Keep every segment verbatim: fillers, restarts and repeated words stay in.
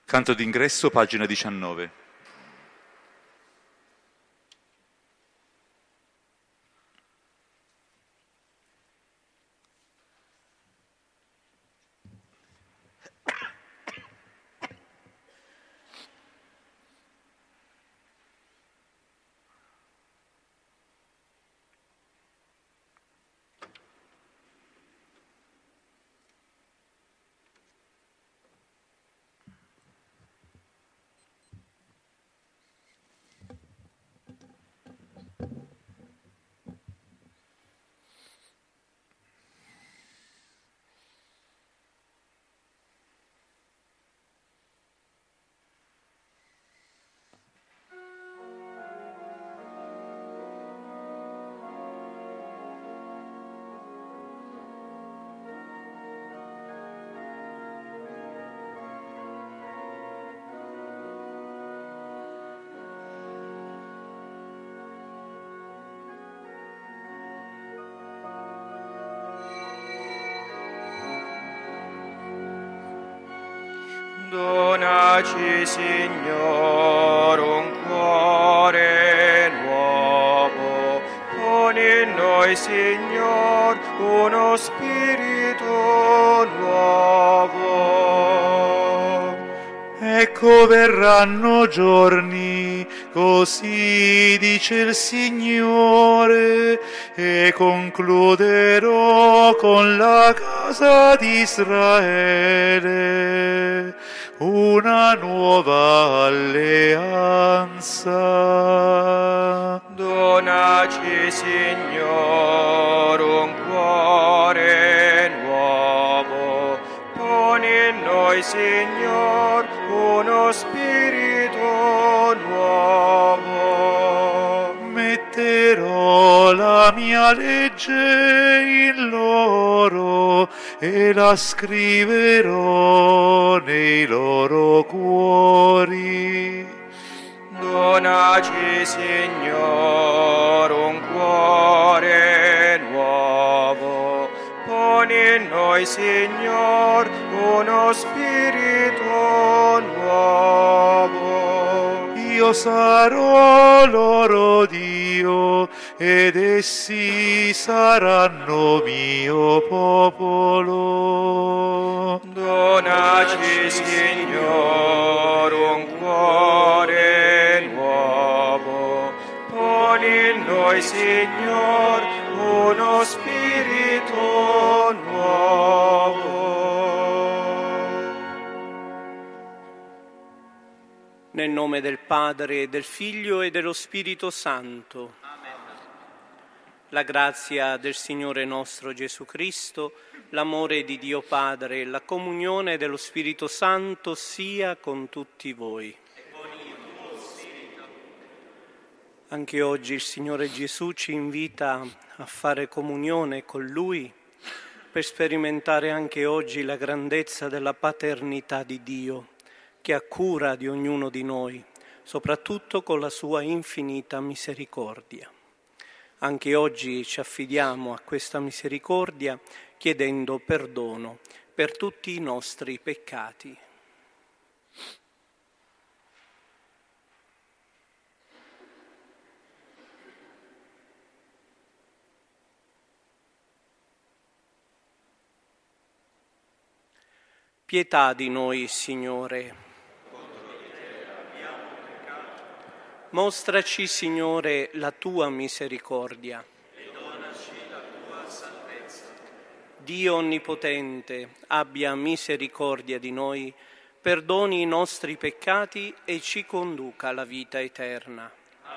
Canto d'ingresso, pagina diciannove. Donaci, Signor, un cuore nuovo, poni in noi, Signor, uno spirito nuovo. Ecco verranno giorni, così dice il Signore, e concluderò con la casa di Israele una nuova alleanza. Donaci, Signor, un cuore nuovo, poni in noi, Signor, uno spirito nuovo. Metterò la mia legge in loro e la scriverò nei loro cuori. Donaci, Signor, un cuore nuovo, poni in noi, Signor, uno spirito nuovo. Io sarò loro Dio ed essi saranno mio popolo. Donaci, Signor, un cuore nuovo, poni in noi, Signor, uno spirito nuovo. Nel nome del Padre, del Figlio e dello Spirito Santo. Amen. La grazia del Signore nostro Gesù Cristo, l'amore di Dio Padre e la comunione dello Spirito Santo sia con tutti voi. E con il tuo spirito. Anche oggi il Signore Gesù ci invita a fare comunione con Lui per sperimentare anche oggi la grandezza della paternità di Dio, che ha cura di ognuno di noi, soprattutto con la sua infinita misericordia. Anche oggi ci affidiamo a questa misericordia chiedendo perdono per tutti i nostri peccati. Pietà di noi, Signore. Mostraci, Signore, la tua misericordia. E donaci la tua salvezza. Dio Onnipotente, abbia misericordia di noi, perdoni i nostri peccati e ci conduca alla vita eterna.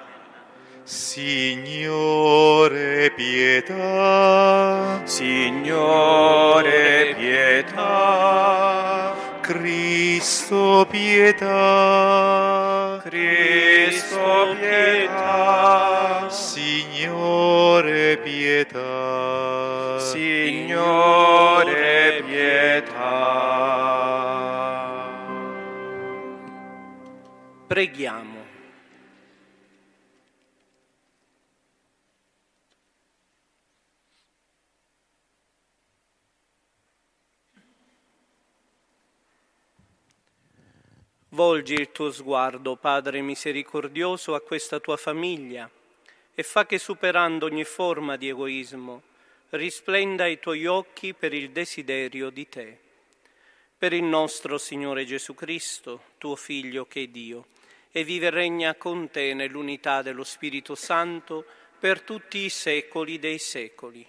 Signore, pietà. Signore, pietà. Cristo, pietà. Cristo, pietà. Signore, pietà. Signore, pietà. Preghiamo. Volgi il tuo sguardo, Padre misericordioso, a questa tua famiglia e fa che, superando ogni forma di egoismo, risplenda i tuoi occhi per il desiderio di te. Per il nostro Signore Gesù Cristo, tuo Figlio che è Dio, e vive e regna con te nell'unità dello Spirito Santo per tutti i secoli dei secoli.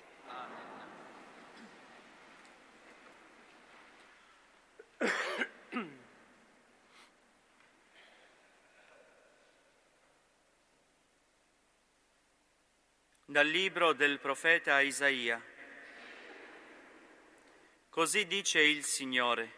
Dal libro del profeta Isaia. Così dice il Signore: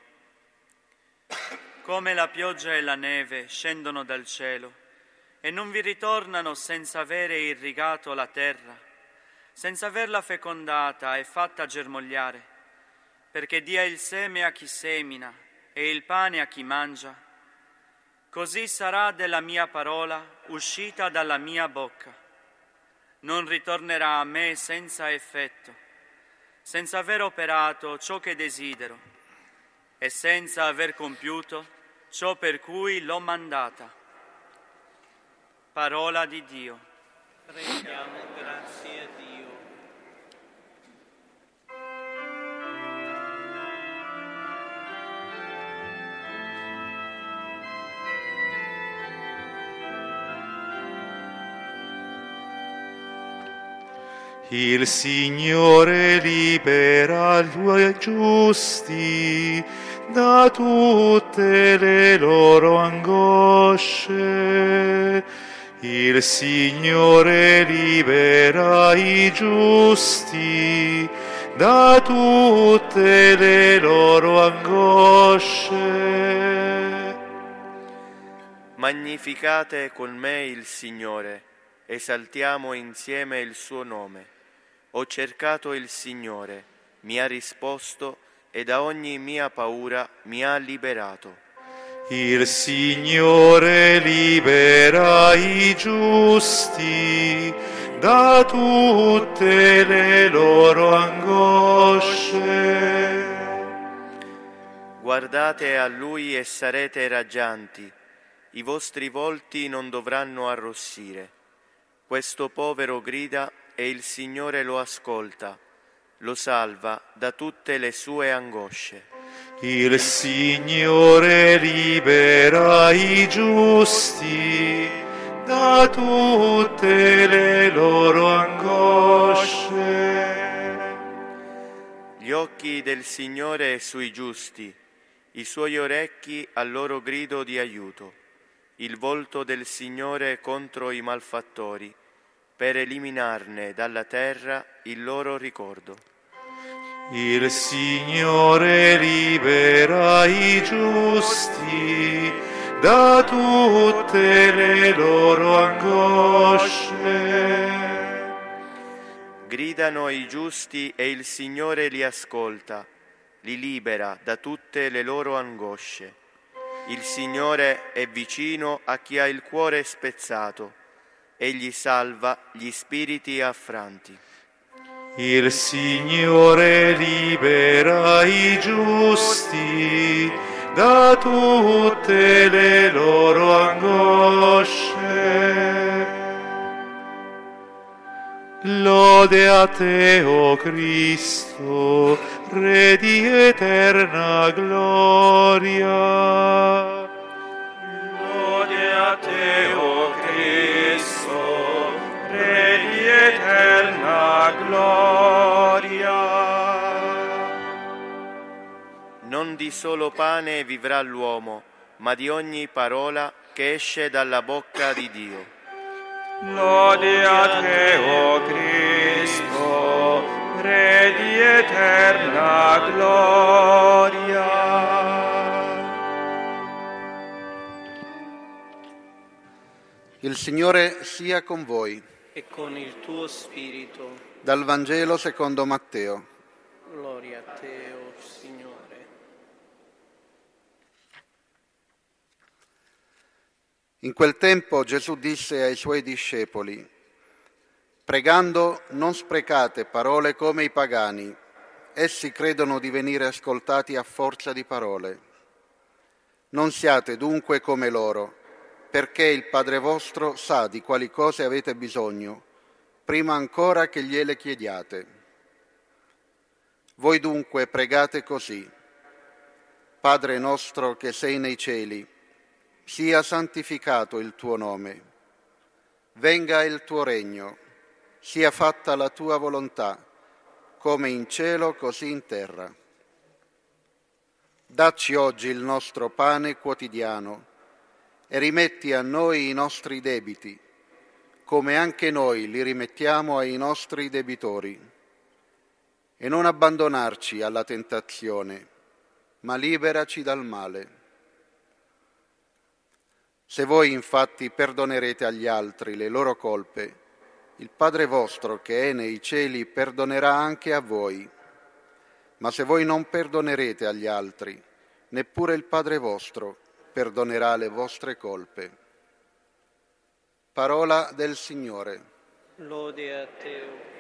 come la pioggia e la neve scendono dal cielo e non vi ritornano senza avere irrigato la terra, senza averla fecondata e fatta germogliare, perché dia il seme a chi semina e il pane a chi mangia, così sarà della mia parola uscita dalla mia bocca. Non ritornerà a me senza effetto, senza aver operato ciò che desidero e senza aver compiuto ciò per cui l'ho mandata. Parola di Dio. Rendiamo grazie a Dio. Il Signore libera i tuoi giusti da tutte le loro angosce. Il Signore libera i giusti da tutte le loro angosce. Magnificate con me il Signore, esaltiamo insieme il suo nome. Ho cercato il Signore, mi ha risposto e da ogni mia paura mi ha liberato. Il Signore libera i giusti da tutte le loro angosce. Guardate a Lui e sarete raggianti, i vostri volti non dovranno arrossire. Questo povero grida e il Signore lo ascolta, lo salva da tutte le sue angosce. Il Signore libera i giusti da tutte le loro angosce. Gli occhi del Signore sui giusti, i suoi orecchi al loro grido di aiuto. Il volto del Signore contro i malfattori, per eliminarne dalla terra il loro ricordo. Il Signore libera i giusti da tutte le loro angosce. Gridano i giusti e il Signore li ascolta, li libera da tutte le loro angosce. Il Signore è vicino a chi ha il cuore spezzato, egli salva gli spiriti affranti. Il Signore libera i giusti da tutte le loro angosce. Lode a te, o Cristo, Re di eterna gloria. Lode a te, o Cristo, Re di eterna gloria. Non di solo pane vivrà l'uomo, ma di ogni parola che esce dalla bocca di Dio. Lode a te, o Cristo, Re di eterna gloria. Il Signore sia con voi. E con il tuo spirito. Dal Vangelo secondo Matteo. Gloria a te, o Signore. In quel tempo Gesù disse ai suoi discepoli: pregando non sprecate parole come i pagani. Essi credono di venire ascoltati a forza di parole. Non siate dunque come loro, perché il Padre vostro sa di quali cose avete bisogno, prima ancora che gliele chiediate. Voi dunque pregate così: Padre nostro che sei nei cieli, sia santificato il tuo nome. Venga il tuo regno, sia fatta la tua volontà, come in cielo così in terra. Dacci oggi il nostro pane quotidiano e rimetti a noi i nostri debiti, come anche noi li rimettiamo ai nostri debitori. E non abbandonarci alla tentazione, ma liberaci dal male. Se voi infatti perdonerete agli altri le loro colpe, il Padre vostro che è nei cieli perdonerà anche a voi. Ma se voi non perdonerete agli altri, neppure il Padre vostro perdonerà le vostre colpe. Parola del Signore. Lode a te, o Cristo.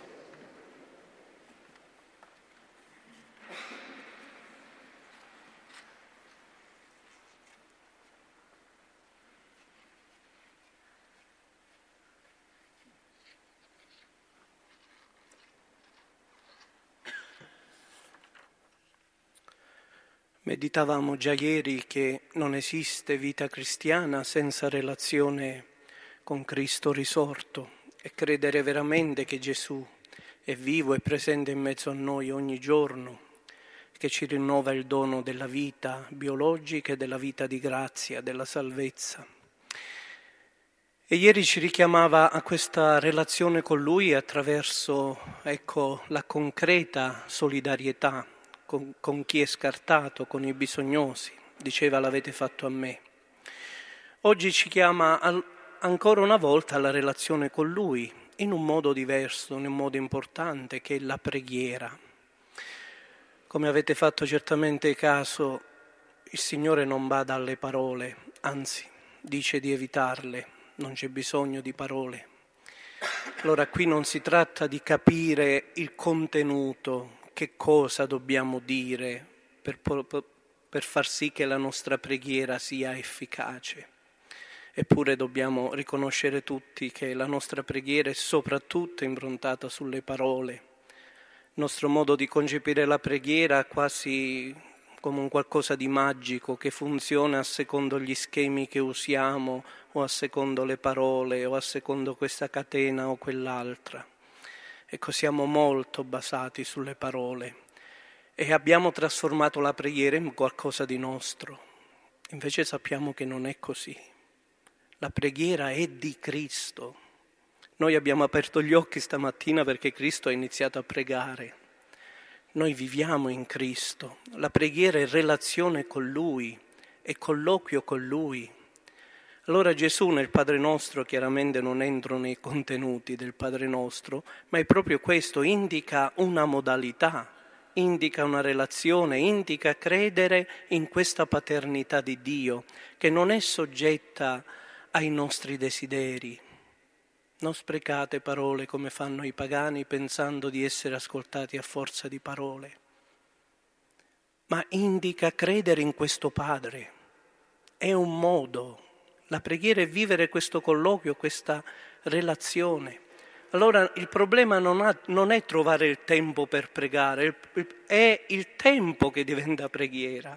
Meditavamo già ieri che non esiste vita cristiana senza relazione con Cristo risorto e credere veramente che Gesù è vivo e presente in mezzo a noi ogni giorno, che ci rinnova il dono della vita biologica e della vita di grazia, della salvezza. E ieri ci richiamava a questa relazione con Lui attraverso, ecco, la concreta solidarietà Con, con chi è scartato, con i bisognosi, diceva l'avete fatto a me. Oggi ci chiama al, ancora una volta alla relazione con Lui, in un modo diverso, in un modo importante, che è la preghiera. Come avete fatto certamente caso, il Signore non bada alle parole, anzi dice di evitarle, non c'è bisogno di parole. Allora qui non si tratta di capire il contenuto, che cosa dobbiamo dire per, per far sì che la nostra preghiera sia efficace. Eppure dobbiamo riconoscere tutti che la nostra preghiera è soprattutto improntata sulle parole. Il nostro modo di concepire la preghiera è quasi come un qualcosa di magico che funziona a secondo gli schemi che usiamo o a secondo le parole o a secondo questa catena o quell'altra. Ecco, siamo molto basati sulle parole e abbiamo trasformato la preghiera in qualcosa di nostro. Invece sappiamo che non è così. La preghiera è di Cristo. Noi abbiamo aperto gli occhi stamattina perché Cristo ha iniziato a pregare. Noi viviamo in Cristo. La preghiera è relazione con Lui, è colloquio con Lui. Allora Gesù nel Padre Nostro, chiaramente non entro nei contenuti del Padre Nostro, ma è proprio questo, indica una modalità, indica una relazione, indica credere in questa paternità di Dio, che non è soggetta ai nostri desideri. Non sprecate parole come fanno i pagani pensando di essere ascoltati a forza di parole, ma indica credere in questo Padre. È un modo. La preghiera è vivere questo colloquio, questa relazione. Allora il problema non, ha, non è trovare il tempo per pregare, è il tempo che diventa preghiera.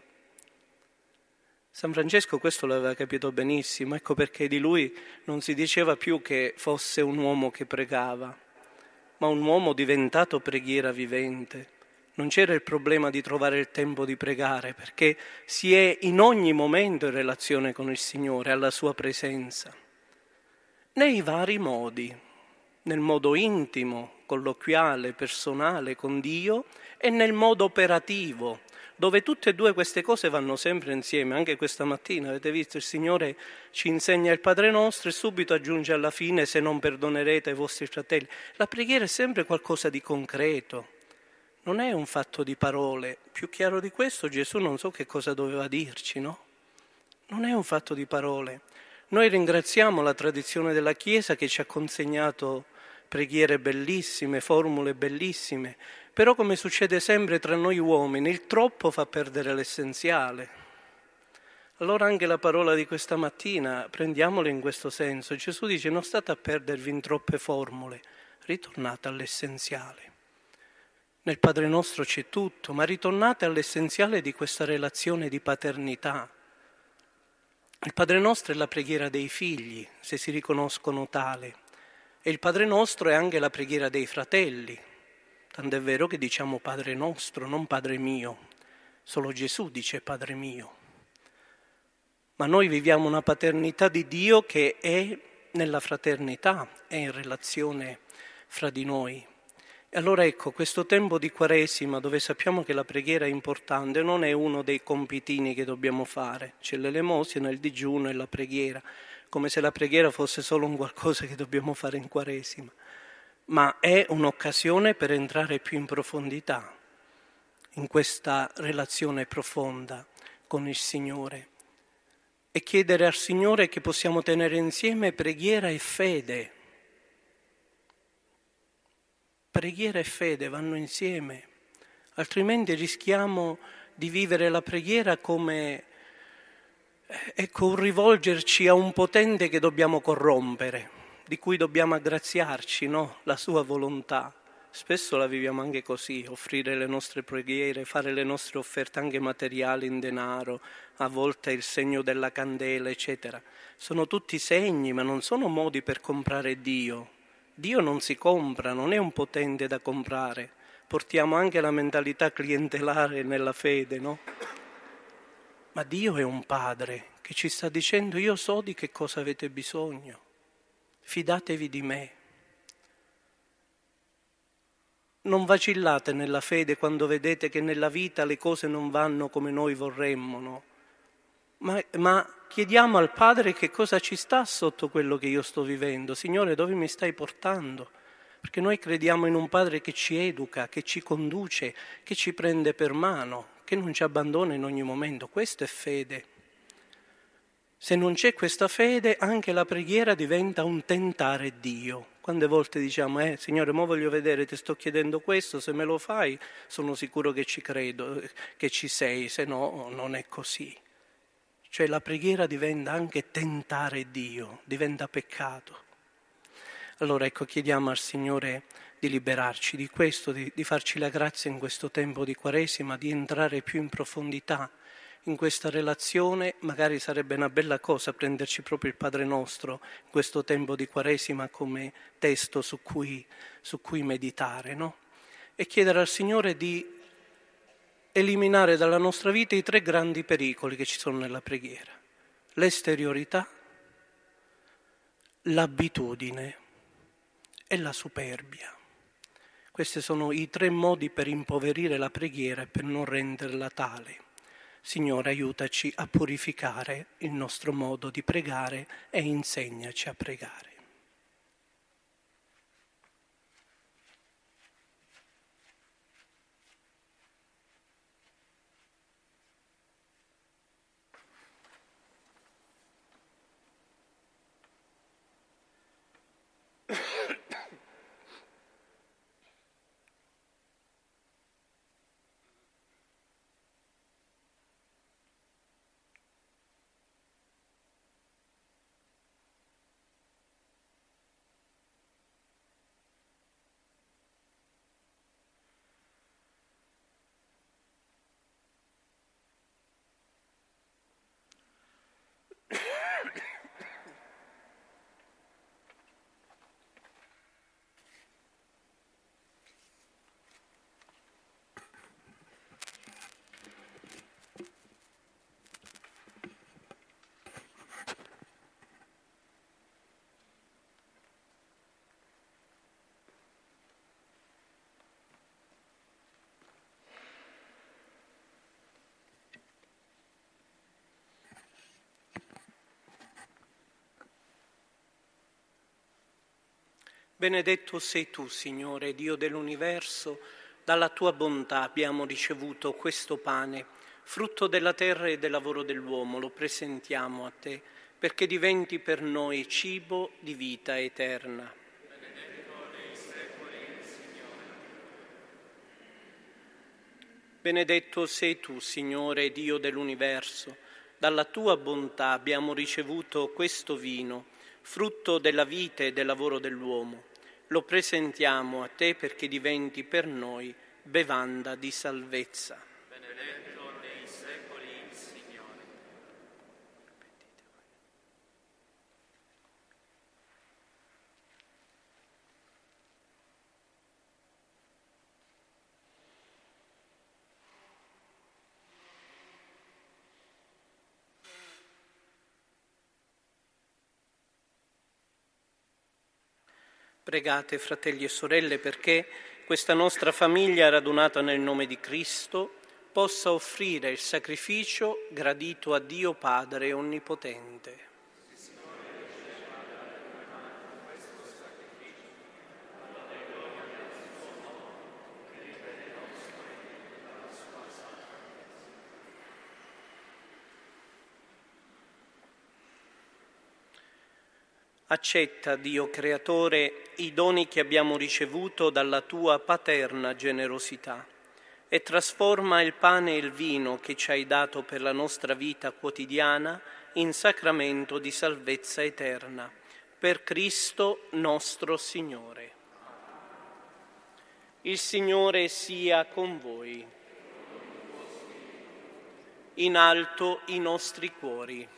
San Francesco questo l'aveva capito benissimo, ecco perché di lui non si diceva più che fosse un uomo che pregava, ma un uomo diventato preghiera vivente. Non c'era il problema di trovare il tempo di pregare, perché si è in ogni momento in relazione con il Signore, alla sua presenza, nei vari modi, nel modo intimo, colloquiale, personale con Dio e nel modo operativo, dove tutte e due queste cose vanno sempre insieme. Anche questa mattina, avete visto, il Signore ci insegna il Padre Nostro e subito aggiunge alla fine: se non perdonerete ai vostri fratelli. La preghiera è sempre qualcosa di concreto. Non è un fatto di parole. Più chiaro di questo Gesù non so che cosa doveva dirci, no? Non è un fatto di parole. Noi ringraziamo la tradizione della Chiesa che ci ha consegnato preghiere bellissime, formule bellissime, però come succede sempre tra noi uomini, il troppo fa perdere l'essenziale. Allora anche la parola di questa mattina, prendiamola in questo senso. Gesù dice: non state a perdervi in troppe formule, ritornate all'essenziale. Nel Padre nostro c'è tutto, ma ritornate all'essenziale di questa relazione di paternità. Il Padre nostro è la preghiera dei figli, se si riconoscono tale, e il Padre nostro è anche la preghiera dei fratelli. Tant'è vero che diciamo Padre nostro, non Padre mio. Solo Gesù dice Padre mio. Ma noi viviamo una paternità di Dio che è nella fraternità, è in relazione fra di noi. E allora ecco, questo tempo di Quaresima, dove sappiamo che la preghiera è importante, non è uno dei compitini che dobbiamo fare. C'è l'elemosina, il digiuno e la preghiera, come se la preghiera fosse solo un qualcosa che dobbiamo fare in Quaresima. Ma è un'occasione per entrare più in profondità, in questa relazione profonda con il Signore, e chiedere al Signore che possiamo tenere insieme preghiera e fede. Preghiera e fede vanno insieme, altrimenti rischiamo di vivere la preghiera come ecco, un rivolgerci a un potente che dobbiamo corrompere, di cui dobbiamo aggraziarci, no? La sua volontà. Spesso la viviamo anche così, offrire le nostre preghiere, fare le nostre offerte anche materiali in denaro, a volte il segno della candela, eccetera. Sono tutti segni, ma non sono modi per comprare Dio. Dio non si compra, non è un potente da comprare. Portiamo anche la mentalità clientelare nella fede, no? Ma Dio è un Padre che ci sta dicendo: io so di che cosa avete bisogno, fidatevi di me. Non vacillate nella fede quando vedete che nella vita le cose non vanno come noi vorremmo, no? Ma, ma chiediamo al Padre che cosa ci sta sotto quello che io sto vivendo. Signore, dove mi stai portando? Perché noi crediamo in un Padre che ci educa, che ci conduce, che ci prende per mano, che non ci abbandona in ogni momento. Questo è fede. Se non c'è questa fede, anche la preghiera diventa un tentare Dio. Quante volte diciamo, eh, Signore, mo voglio vedere, ti sto chiedendo questo, se me lo fai sono sicuro che ci credo, che ci sei, se no non è così. Cioè la preghiera diventa anche tentare Dio, diventa peccato. Allora ecco, chiediamo al Signore di liberarci di questo, di, di farci la grazia in questo tempo di Quaresima, di entrare più in profondità in questa relazione. Magari sarebbe una bella cosa prenderci proprio il Padre Nostro in questo tempo di Quaresima come testo su cui, su cui meditare, no? E chiedere al Signore di eliminare dalla nostra vita i tre grandi pericoli che ci sono nella preghiera: l'esteriorità, l'abitudine e la superbia. Questi sono i tre modi per impoverire la preghiera e per non renderla tale. Signore, aiutaci a purificare il nostro modo di pregare e insegnaci a pregare. Benedetto sei tu, Signore, Dio dell'universo, dalla tua bontà abbiamo ricevuto questo pane, frutto della terra e del lavoro dell'uomo, lo presentiamo a te, perché diventi per noi cibo di vita eterna. Benedetto nei secoli, Signore. Benedetto sei tu, Signore, Dio dell'universo, dalla tua bontà abbiamo ricevuto questo vino, frutto della vita e del lavoro dell'uomo. Lo presentiamo a te perché diventi per noi bevanda di salvezza. Benedetto nei secoli il Signore. Pregate, fratelli e sorelle, perché questa nostra famiglia radunata nel nome di Cristo possa offrire il sacrificio gradito a Dio Padre Onnipotente. Accetta, Dio Creatore, i doni che abbiamo ricevuto dalla tua paterna generosità e trasforma il pane e il vino che ci hai dato per la nostra vita quotidiana in sacramento di salvezza eterna. Per Cristo nostro Signore. Il Signore sia con voi. In alto i nostri cuori.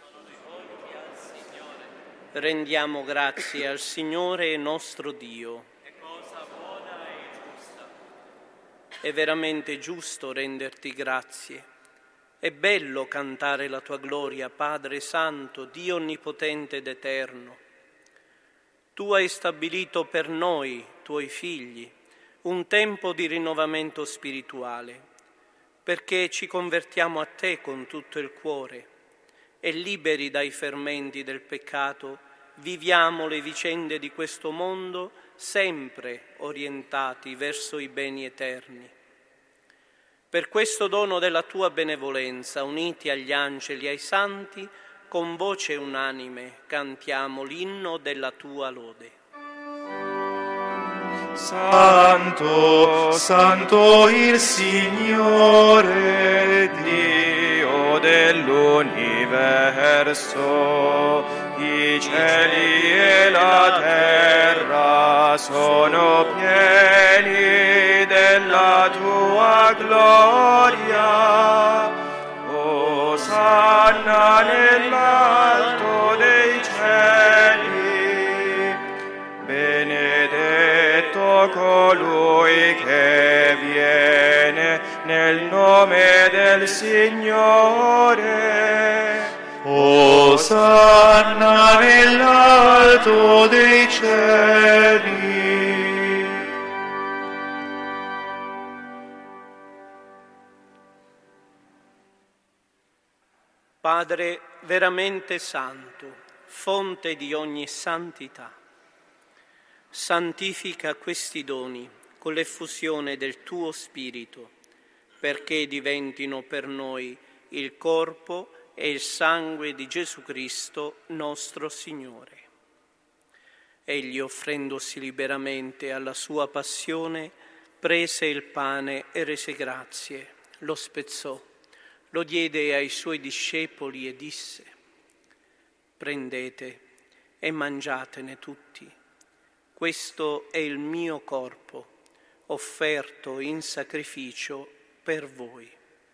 Rendiamo grazie al Signore nostro Dio. È cosa buona e giusta. È veramente giusto renderti grazie. È bello cantare la tua gloria, Padre Santo, Dio Onnipotente ed Eterno. Tu hai stabilito per noi, tuoi figli, un tempo di rinnovamento spirituale, perché ci convertiamo a te con tutto il cuore e liberi dai fermenti del peccato, viviamo le vicende di questo mondo sempre orientati verso i beni eterni. Per questo dono della tua benevolenza, uniti agli angeli e ai santi, con voce unanime cantiamo l'inno della tua lode. Santo, Santo il Signore, Dio dell'universo, i cieli e la terra sono pieni della tua gloria. Osanna nell'alto dei cieli, benedetto colui che viene nel nome del Signore. Osanna nell'alto dei cieli. Padre veramente santo, fonte di ogni santità, santifica questi doni con l'effusione del tuo Spirito, perché diventino per noi il corpo e il sangue di Gesù Cristo, nostro Signore. Egli, offrendosi liberamente alla sua passione, prese il pane e rese grazie, lo spezzò, lo diede ai suoi discepoli e disse: prendete e mangiatene tutti. Questo è il mio corpo, offerto in sacrificio per voi.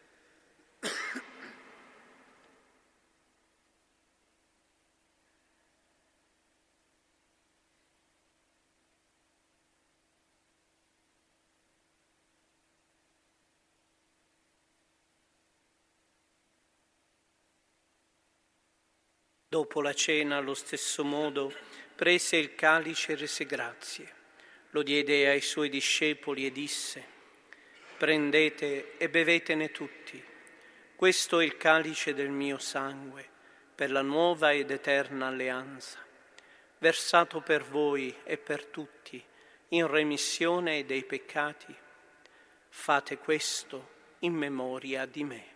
Dopo la cena, allo stesso modo, prese il calice e rese grazie. Lo diede ai suoi discepoli e disse: prendete e bevetene tutti. Questo è il calice del mio sangue, per la nuova ed eterna alleanza, versato per voi e per tutti, in remissione dei peccati. Fate questo in memoria di me.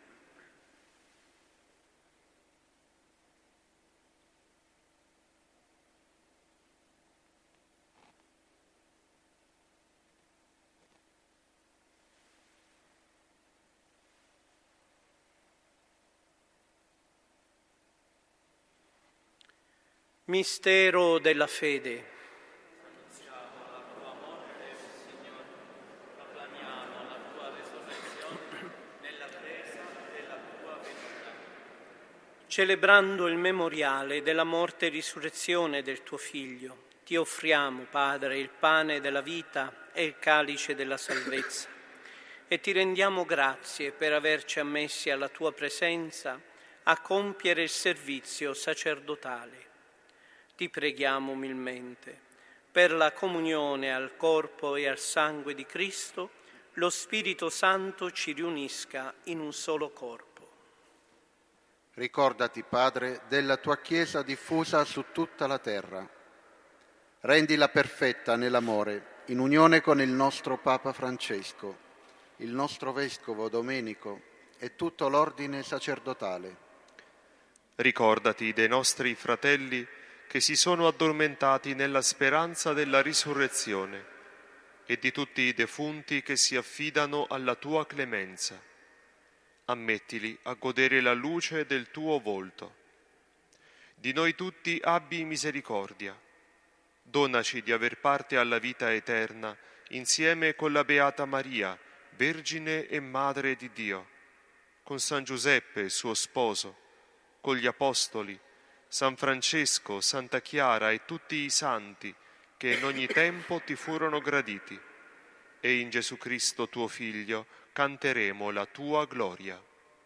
Mistero della fede. Annunziamo la tua morte, Signore, proclamiamo la tua resurrezione nell'attesa della tua venuta. Celebrando il memoriale della morte e risurrezione del tuo Figlio, ti offriamo, Padre, il pane della vita e il calice della salvezza, e ti rendiamo grazie per averci ammessi alla tua presenza a compiere il servizio sacerdotale. Ti preghiamo umilmente, per la comunione al corpo e al sangue di Cristo, lo Spirito Santo ci riunisca in un solo corpo. Ricordati, Padre, della tua Chiesa diffusa su tutta la terra. Rendila perfetta nell'amore, in unione con il nostro Papa Francesco, il nostro Vescovo Domenico e tutto l'ordine sacerdotale. Ricordati dei nostri fratelli che si sono addormentati nella speranza della risurrezione e di tutti i defunti che si affidano alla tua clemenza. Ammettili a godere la luce del tuo volto. Di noi tutti abbi misericordia. Donaci di aver parte alla vita eterna insieme con la Beata Maria, Vergine e Madre di Dio, con San Giuseppe, suo sposo, con gli Apostoli, San Francesco, Santa Chiara e tutti i santi che in ogni tempo ti furono graditi. E in Gesù Cristo tuo Figlio canteremo la tua gloria.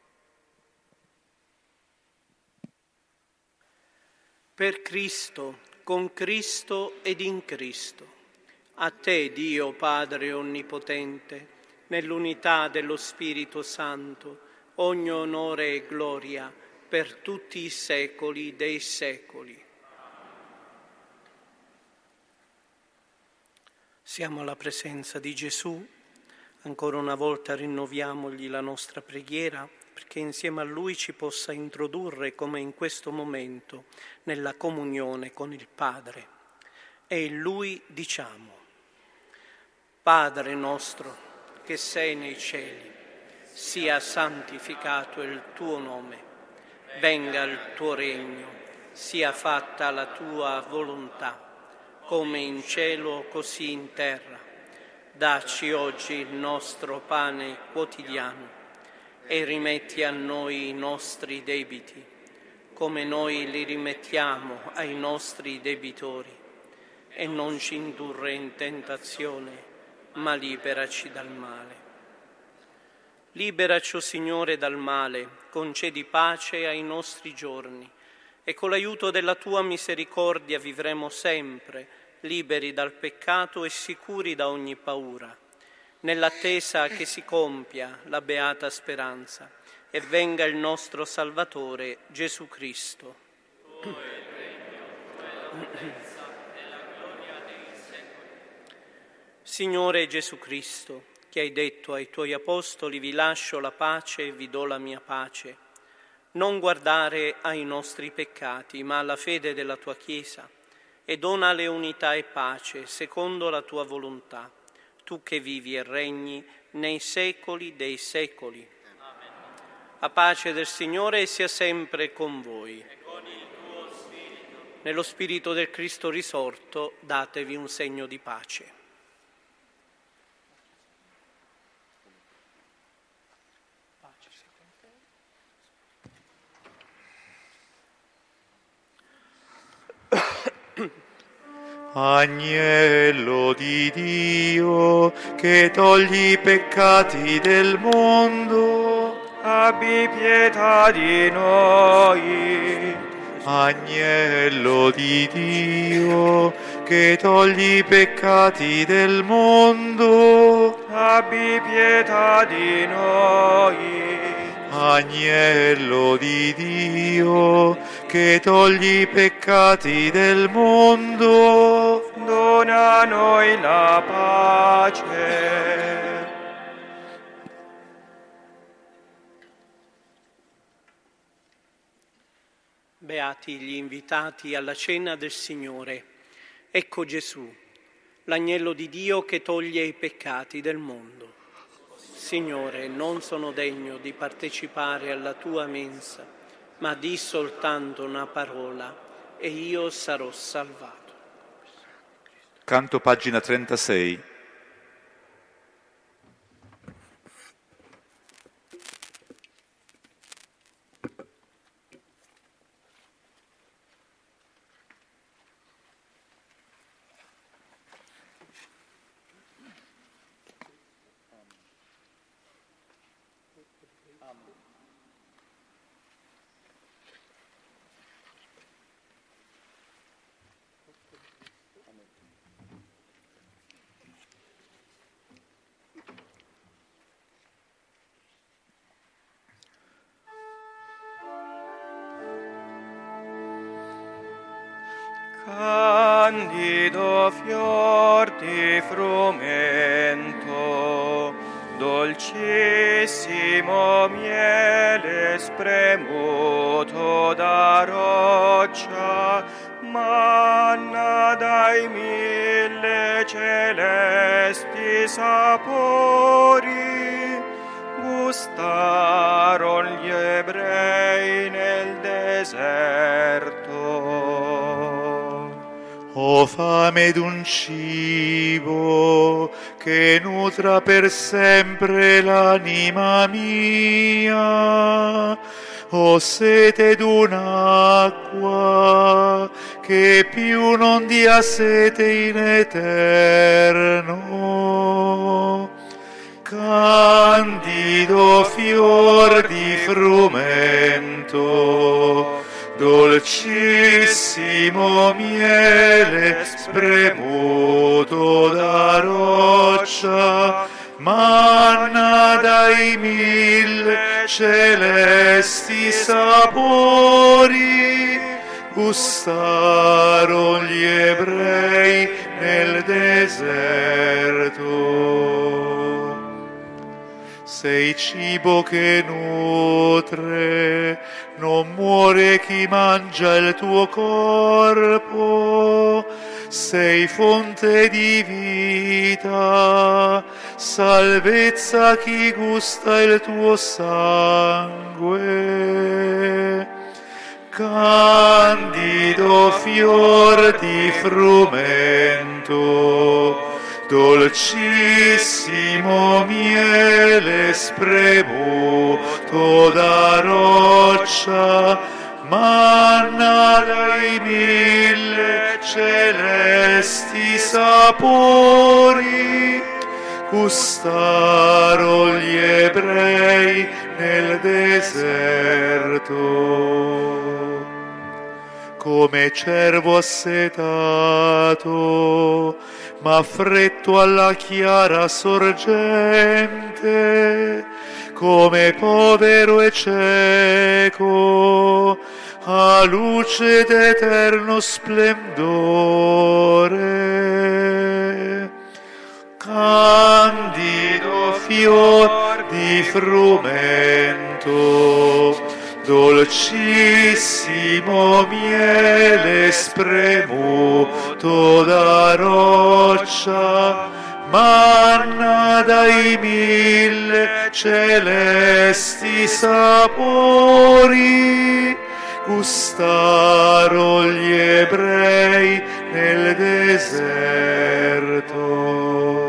Per Cristo, con Cristo ed in Cristo, a te, Dio Padre Onnipotente, nell'unità dello Spirito Santo, ogni onore e gloria per tutti i secoli dei secoli. Siamo alla presenza di Gesù, ancora una volta rinnoviamogli la nostra preghiera perché insieme a Lui ci possa introdurre, come in questo momento, nella comunione con il Padre. E in Lui diciamo: Padre nostro che sei nei cieli, sia santificato il tuo nome. Venga il tuo regno, sia fatta la tua volontà, come in cielo così in terra. Dacci oggi il nostro pane quotidiano e rimetti a noi i nostri debiti, come noi li rimettiamo ai nostri debitori. E non ci indurre in tentazione, ma liberaci dal male. Liberaci, o Signore, dal male, concedi pace ai nostri giorni e con l'aiuto della tua misericordia vivremo sempre, liberi dal peccato e sicuri da ogni paura, nell'attesa che si compia la beata speranza e venga il nostro Salvatore Gesù Cristo. Signore Gesù Cristo, che hai detto ai tuoi apostoli: vi lascio la pace e vi do la mia pace, non guardare ai nostri peccati, ma alla fede della tua Chiesa, e donale unità e pace secondo la tua volontà, tu che vivi e regni nei secoli dei secoli. Amen. La pace del Signore sia sempre con voi. E con il tuo spirito. Nello spirito del Cristo risorto, datevi un segno di pace. Agnello di Dio, che togli i peccati del mondo, abbi pietà di noi. Agnello di Dio, che togli i peccati del mondo, abbi pietà di noi. Agnello di Dio, che togli i peccati del mondo, dona a noi la pace. Beati gli invitati alla cena del Signore. Ecco Gesù, l'agnello di Dio che toglie i peccati del mondo. Signore, non sono degno di partecipare alla tua mensa, ma di soltanto una parola e io sarò salvato. Canto pagina trentasei. Candido fior di frumento, dolcissimo miele spremuto da roccia, manna dai mille celesti sapori, gustaron gli ebrei nel deserto. Ho fame d'un cibo che nutra per sempre l'anima mia. Ho sete d'un'acqua che più non dia sete in eterno. Candido fior di frumento, dolcissimo miele spremuto da roccia, manna dai mille celesti sapori, gustaron gli ebrei nel deserto. Sei cibo che nutre, non muore chi mangia il tuo corpo. Sei fonte di vita, salvezza chi gusta il tuo sangue. Candido fior di frumento, dolcissimo miele spremuto da roccia, manna dai mille celesti sapori, gustaron gli ebrei nel deserto. Come cervo assetato, m'affretto alla chiara sorgente, come povero e cieco a luce d'eterno splendore. Candido fior di frumento, dolcissimo miele spremuto da roccia, manna dai mille celesti sapori, gustaron gli ebrei nel deserto.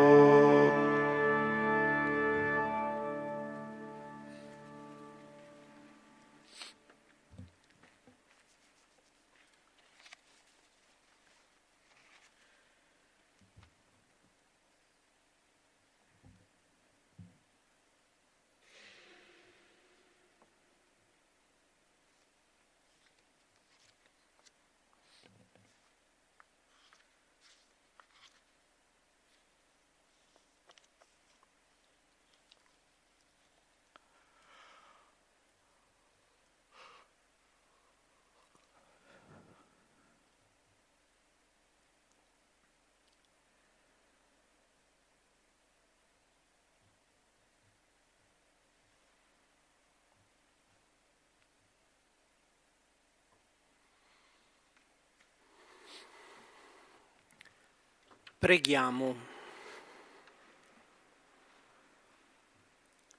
Preghiamo.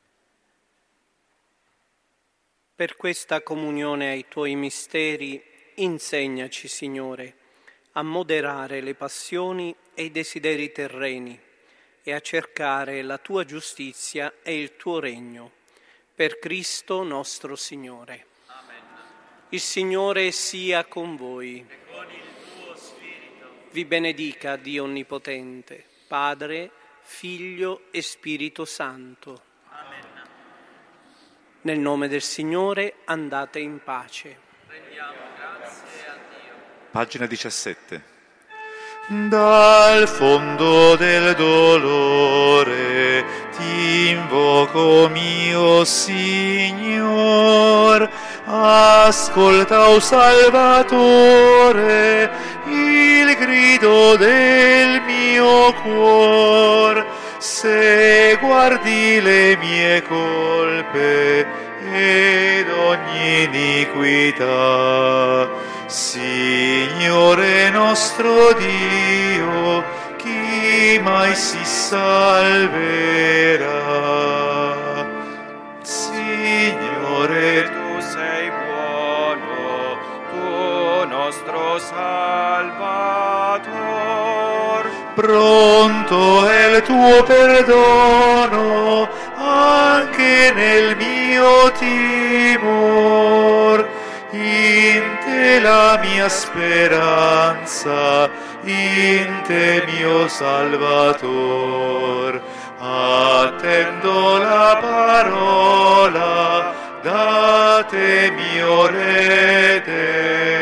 Per questa comunione ai tuoi misteri insegnaci, Signore, a moderare le passioni e i desideri terreni e a cercare la Tua giustizia e il Tuo regno. Per Cristo nostro Signore. Amen. Il Signore sia con voi. E con il tuo spirito. Vi benedica Dio Onnipotente, Padre, Figlio e Spirito Santo. Amen. Nel nome del Signore andate in pace. Rendiamo grazie a Dio. Pagina diciassette. Dal fondo del dolore ti invoco, mio Signor, ascolta, o Salvatore, il grido del mio cuor. Se guardi le mie colpe ed ogni iniquità, Signore nostro Dio, chi mai si salverà? Signore, Tu sei buono, Tu nostro Salvator. pronto è il tuo perdono anche nel mio timor. In te la mia speranza, in te mio Salvator. Attendo la parola da te, mio Redentore.